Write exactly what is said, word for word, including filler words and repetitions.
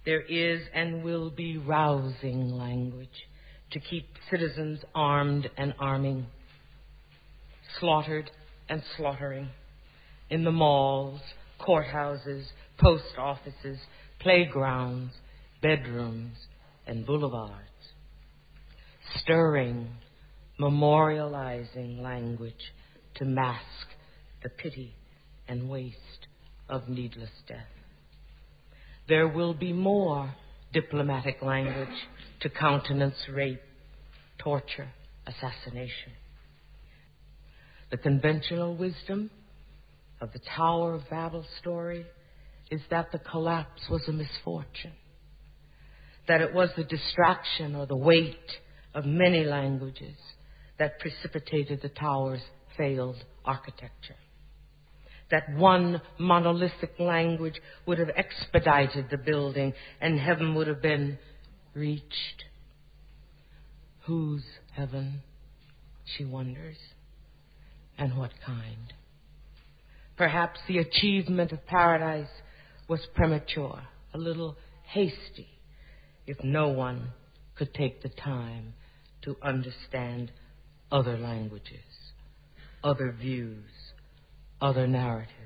There is and will be rousing language to keep citizens armed and arming, slaughtered and slaughtering in the malls, courthouses, post offices, playgrounds, bedrooms, and boulevards. Stirring, memorializing language to mask the pity and waste of needless death. There will be more diplomatic language to countenance rape, torture, assassination. The conventional wisdom of the Tower of Babel story is that the collapse was a misfortune, that it was the distraction or the weight of many languages that precipitated the tower's failed architecture, that one monolithic language would have expedited the building and heaven would have been reached. Whose heaven, she wonders, and what kind? Perhaps the achievement of paradise was premature, a little hasty, if no one could take the time to understand other languages, other views, other narratives.